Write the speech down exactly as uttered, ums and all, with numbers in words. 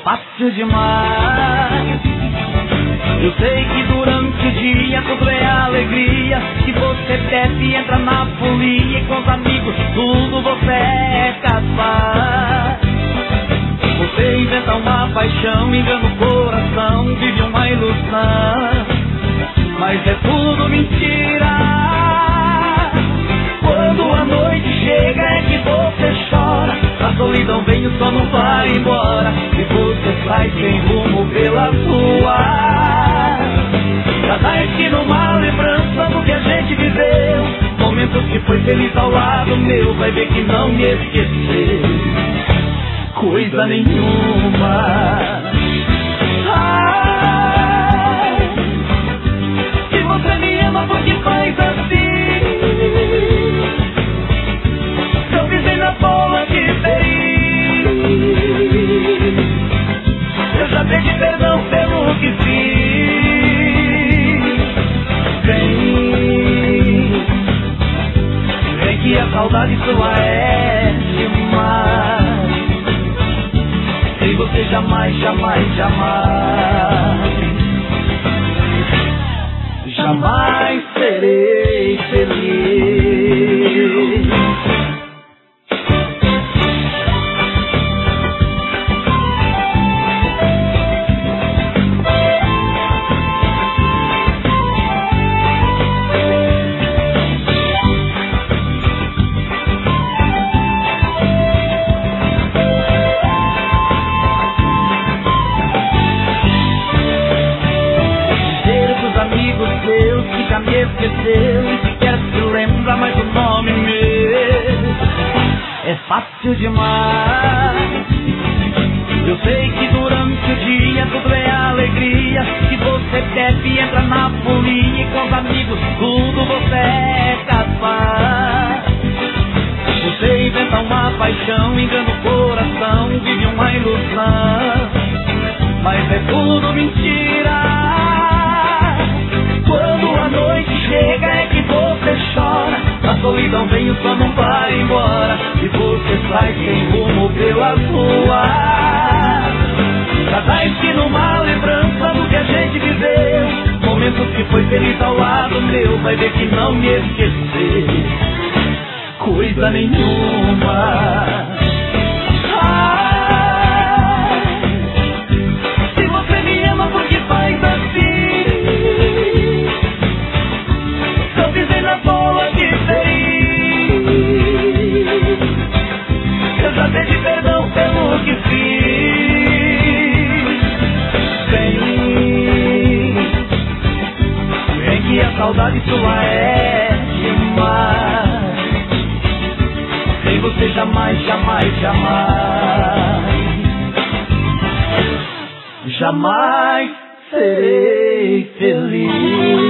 fácil demais. Eu sei que durante o dia tudo é alegria, que você bebe e entra na folia, e com os amigos tudo você é capaz. Você inventa uma paixão, engana o coração, vive uma ilusão, mas é tudo mentira. Quando a noite chega é que você chora, a solidão vem, o sono vai embora, e você sai sem rumo pela rua. Cada esquina uma lembrança do que a gente viveu, momentos que foi feliz ao lado meu, vai ver que não me esqueceu coisa nenhuma. Ai, se você me ama, por que faz assim? Se eu pisei na bola que feri, eu já pedi perdão pelo que fiz. Vem, vem que a saudade sua é demais. Sem você jamais, jamais, jamais, jamais serei feliz. Me esqueceu e sequer se lembra mais o nome meu. É fácil demais. Eu sei que durante o dia tudo é alegria, que você bebe e entra na folia, e com os amigos tudo você é capaz. Você inventa uma paixão, engana o coração, vive uma ilusão, mas é tudo mentira. Quando a noite chega é que você chora, a solidão vem, o sono vai embora, e você sai sem rumo pela rua. Cada esquina uma lembrança do que a gente viveu, momentos que foi feliz ao lado meu, vai ver que não me esqueceu coisa nenhuma. Ai, se você me ama, por que faz assim? Eu já pedi perdão pelo que fiz. Vem, vem que a saudade sua é demais. Sem você jamais, jamais, jamais, jamais serei feliz.